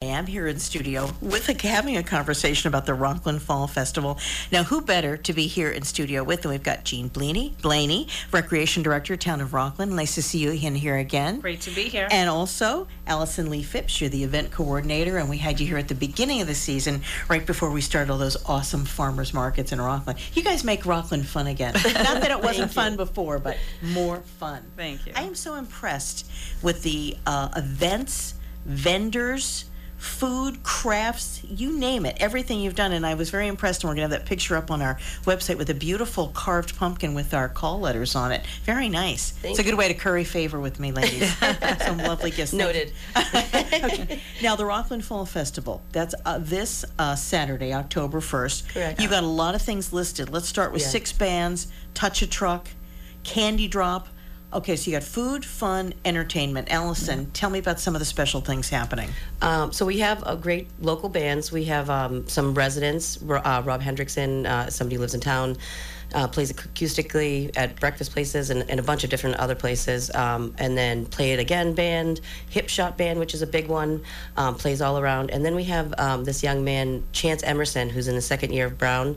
am here in studio having a conversation about the Rockland Fall Festival. Now, who better to be here in studio with than we've got Jean Blaney, Recreation Director, Town of Rockland. Nice to see you in here again. Great to be here. And also, Allison Lee Phipps, you're the event coordinator, and we had you here at the beginning of the season, right before we started all those awesome farmers markets in Rockland. You guys make Rockland fun again. Not that it wasn't fun before, but more fun. Thank you. I am so impressed with the events, vendors, food, crafts, you name it, everything you've done. And I was very impressed, and we're going to have that picture up on our website with a beautiful carved pumpkin with our call letters on it. Very nice. It's a good way to curry favor with me, ladies. Some lovely gifts. Noted. Okay. Now, the Rockland Fall Festival, that's this Saturday, October 1st. Correct. You've got a lot of things listed. Let's start with 6 bands, Touch a Truck, Candy Drop. Okay, so you got food, fun, entertainment. Allison, tell me about some of the special things happening. So we have great local bands. We have some residents. Rob Hendrickson, somebody who lives in town, plays acoustically at breakfast places and a bunch of different other places. And then Play It Again band, Hip Shot band, which is a big one, plays all around. And then we have this young man, Chance Emerson, who's in the second year of Brown,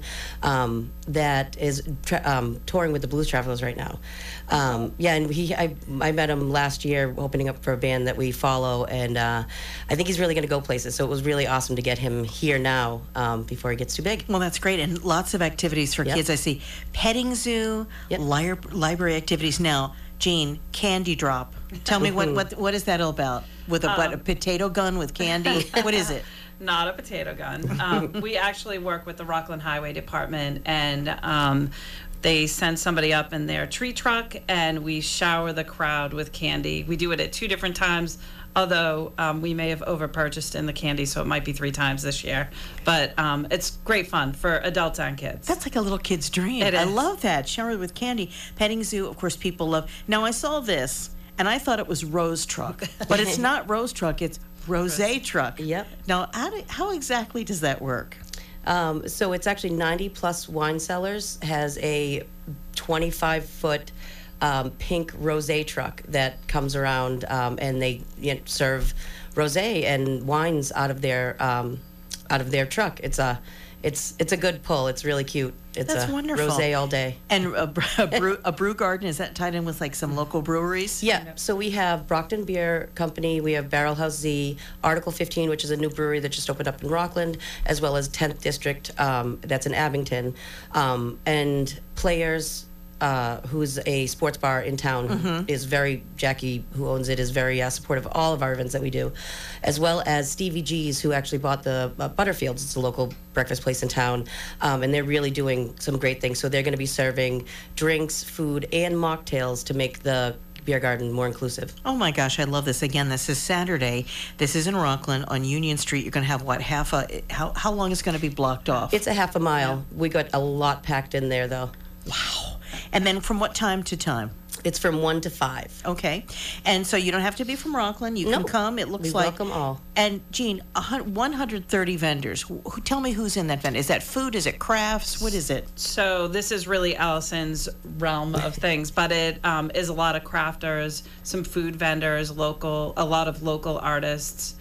that is touring with the Blues Travelers right now. And I met him last year opening up for a band that we follow, and I think he's really going to go places. So it was really awesome to get him here now before he gets too big. Well, that's great, and lots of activities for kids. I see petting zoo, library activities. Now, Jean, Candy Drop. Tell me what is that all about? With a potato gun with candy? What is it? Not a potato gun. We actually work with the Rockland Highway Department, and they send somebody up in their tree truck, and we shower the crowd with candy. We do it at 2 different times, although we may have over-purchased in the candy, so it might be 3 times this year. But it's great fun for adults and kids. That's like a little kid's dream. It is. I love that. Shower with candy. Petting zoo, of course, people love. Now, I saw this, and I thought it was Rose Truck. But it's not Rose Truck, it's Rosé Truck. Yep. Now, how exactly does that work? So it's actually 90 Plus Wine Cellars has a 25-foot pink rosé truck that comes around, and they serve rosé and wines out of their truck. It's a good pull. It's really cute. That's wonderful. Rosé all day. And a brew garden, is that tied in with like some local breweries? Yeah. So we have Brockton Beer Company, we have Barrel House Z, Article 15, which is a new brewery that just opened up in Rockland, as well as 10th District, that's in Abington, and Players, who's a sports bar in town, is Jackie, who owns it, is very supportive of all of our events that we do, as well as Stevie G's, who actually bought the Butterfields. It's a local breakfast place in town, and they're really doing some great things. So they're going to be serving drinks, food, and mocktails to make the beer garden more inclusive. Oh my gosh, I love this. Again, this is Saturday. This is in Rockland on Union Street. You're going to have what, how long is going to be blocked off? It's a half a mile. We got a lot packed in there, though. Wow. And then from what time to time? It's from 1 to 5. Okay. And so you don't have to be from Rockland. You can come. It looks like. We welcome all. And Jean, 130 vendors. Tell me who's in that vendor. Is that food? Is it crafts? What is it? So this is really Allison's realm of things, but it is a lot of crafters, some food vendors, a lot of local artists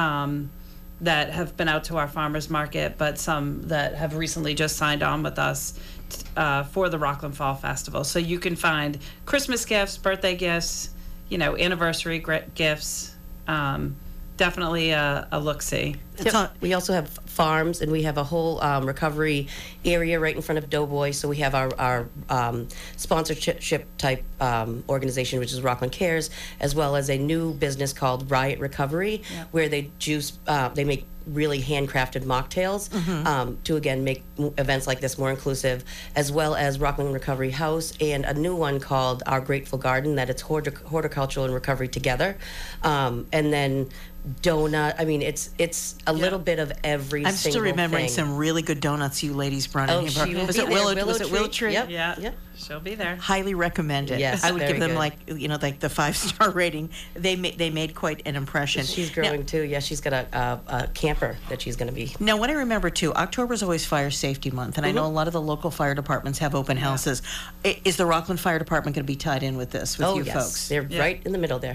that have been out to our farmers market, but some that have recently just signed on with us for the Rockland Fall Festival. So you can find Christmas gifts, birthday gifts, anniversary gifts. Definitely a look-see. We also have farms, and we have a whole recovery area right in front of Doughboy. So we have our sponsorship type organization, which is Rockland Cares, as well as a new business called Riot Recovery, where they make really handcrafted mocktails to, again, make events like this more inclusive, as well as Rockland Recovery House, and a new one called Our Grateful Garden, that it's horticultural and recovery together. And then donut. I mean, it's a little bit of every I'm single still remembering thing. some really good donuts you ladies brought in here. Was it Willow Tree? Yep. Yeah. She'll be there. Highly recommend it. Yes, I would give them good. like the 5-star rating. They made quite an impression. She's growing too. Yeah, she's got a camper that she's going to be. Now, what I remember too, October is always Fire Safety Month, and I know a lot of the local fire departments have open houses. Is the Rockland Fire Department going to be tied in with this, with you yes. folks? They're right in the middle there.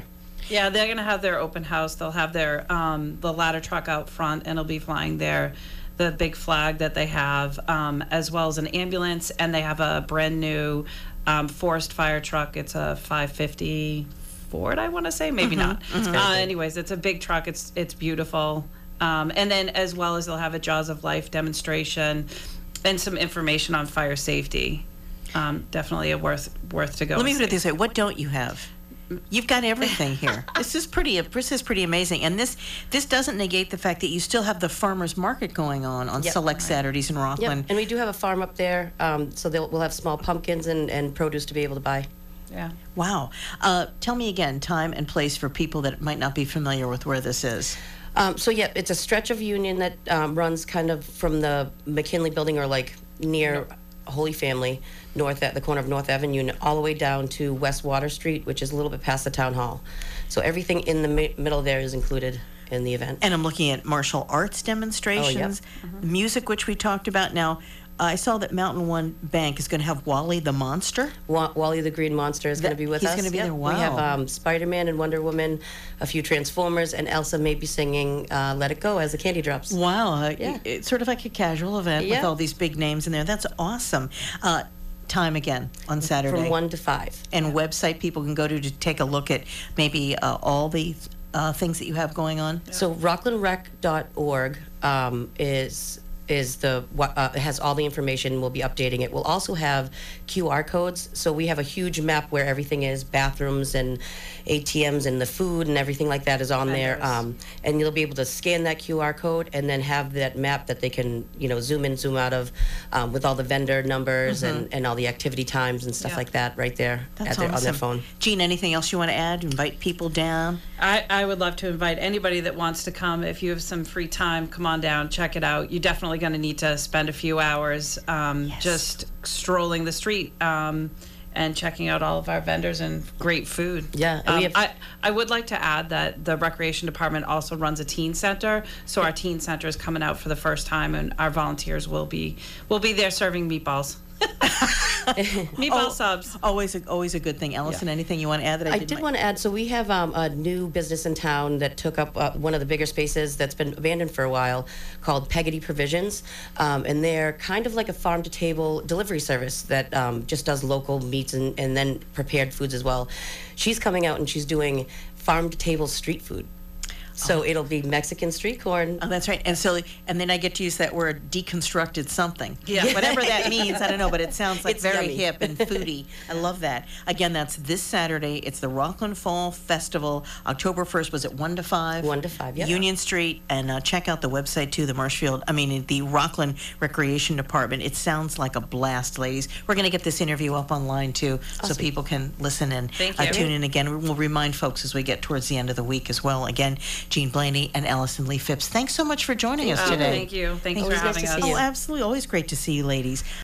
Yeah, they're going to have their open house. They'll have their the ladder truck out front, and it'll be flying the big flag that they have, as well as an ambulance, and they have a brand new forest fire truck. It's a 550 Ford, I want to say, maybe not. Anyways, it's a big truck. It's beautiful. And then as well as they'll have a Jaws of Life demonstration and some information on fire safety. Definitely a worth to go. Let me put see. it this way: what don't you have? You've got everything here. This is pretty amazing, and this doesn't negate the fact that you still have the farmers market going on Yep. select Saturdays in Yep. Rockland. And we do have a farm up there, so we'll have small pumpkins and produce to be able to buy. Yeah. Wow. Tell me again, time and place for people that might not be familiar with where this is. So yeah, it's a stretch of Union that runs kind of from the McKinley Building or like near Holy Family, north at the corner of North Avenue, all the way down to West Water Street, which is a little bit past the town hall. So everything in the middle there is included in the event. And I'm looking at martial arts demonstrations, music, which we talked about. Now, I saw that Mountain One Bank is going to have Wally the Monster. Wally the Green Monster is going to be with he's us. gonna be there. We Wow. have Spider-Man and Wonder Woman, a few Transformers, and Elsa may be singing "Let It Go" as the candy drops. Wow. Yeah. It's sort of like a casual event with Yeah. all these big names in there. That's awesome. Time again on Saturday. From 1 to 5. And website people can go to take a look at maybe all the things that you have going on. So rocklandrec.org is the it has all the information. We'll be updating it. We'll also have QR codes. So we have a huge map where everything is, bathrooms and ATMs and the food and everything like that is on there. And you'll be able to scan that QR code and then have that map that they can zoom in, zoom out of, with all the vendor numbers and all the activity times and stuff Yeah. like that right there That's on their awesome. phone. Jean, anything else you want to add? Invite people down? I would love to invite anybody that wants to come. If you have some free time, come on down, check it out. You're definitely going to need to spend a few hours just strolling the street and checking out all of our vendors and great food. Yeah, and we have- I would like to add that the Recreation Department also runs a teen center. So our teen center is coming out for the first time, and our volunteers will be there serving meatballs. Meatball subs. Always a good thing. Allison, anything you want to add that I I didn't did want to add, so we have a new business in town that took up one of the bigger spaces that's been abandoned for a while called Peggotty Provisions. And they're kind of like a farm-to-table delivery service that just does local meats and then prepared foods as well. She's coming out and she's doing farm-to-table street food. So it'll be Mexican street corn. Oh, that's right. And then I get to use that word, deconstructed something. Yeah. Whatever that means, I don't know, but it sounds like It's very yummy. hip and foodie. I love that. Again, that's this Saturday. It's the Rockland Fall Festival. October 1st, was it 1 to 5? 1 to 5, yeah. Union Street. And check out the website, too, the Rockland Recreation Department. It sounds like a blast, ladies. We're going to get this interview up online, too, so Awesome. people can listen and Thank you. tune in again. We'll remind folks as we get towards the end of the week as well. Again, Jean Blaney and Allison Lee Phipps, thanks so much for joining us today. Thank you. Thanks for Always nice having to us. see you. Oh, absolutely. Always great to see you, ladies.